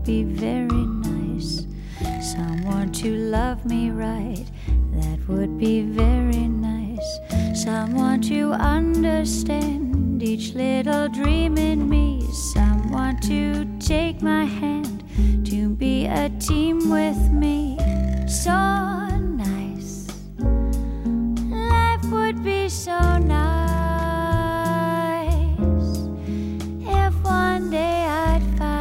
be very nice. Someone to love me right, that would be very nice. Someone to understand each little dream in me. Someone to take my hand, to be a team with me. So nice, life would be so nice if one day I'd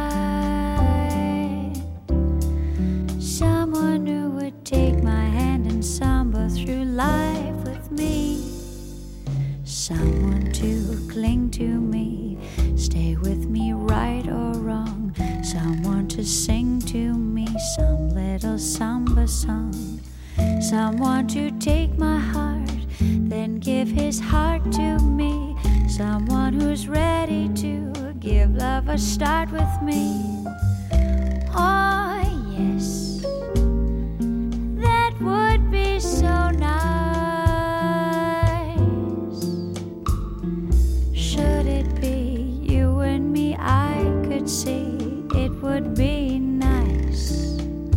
find someone who would take my hand and samba through life with me. Someone to cling to me, stay with me right or wrong. Someone to sing to me some little samba song. Someone to take my heart, then give his heart to me. Someone who's ready to give love a start with me. Oh yes, that would be so nice. Should it be you and me, I could see it would be nice.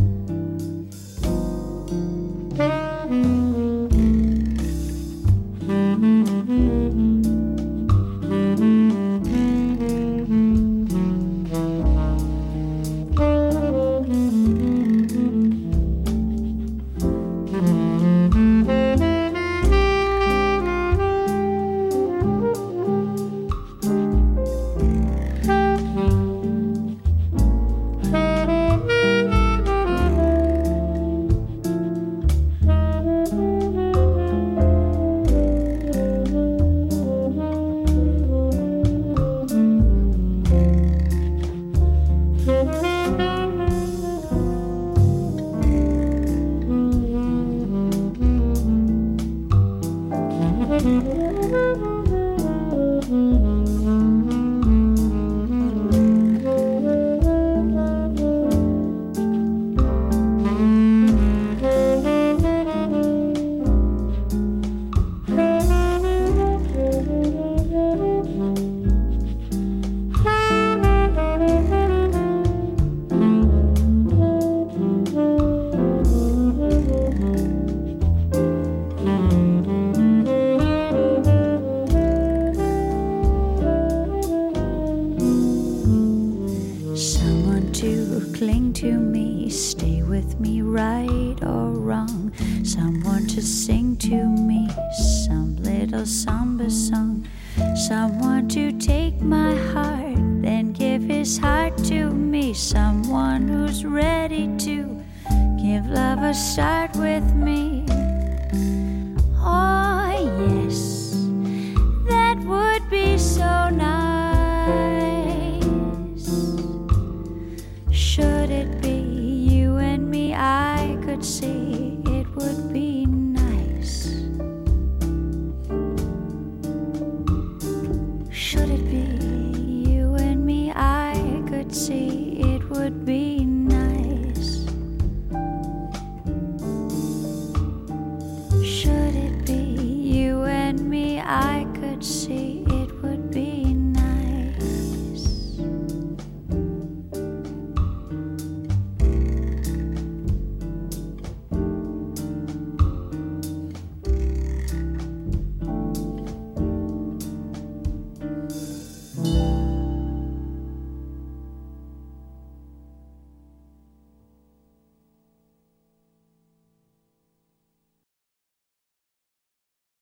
Cling to me, stay with me right or wrong. Someone to sing to me some little samba song. Someone to take my heart, then give his heart to me. Someone who's ready to give love a start with me. Oh yes, that would be so nice. Should it be you and me, I could see it would be nice. Should it be you and me, I could see it would be nice. Should it be you and me, I could see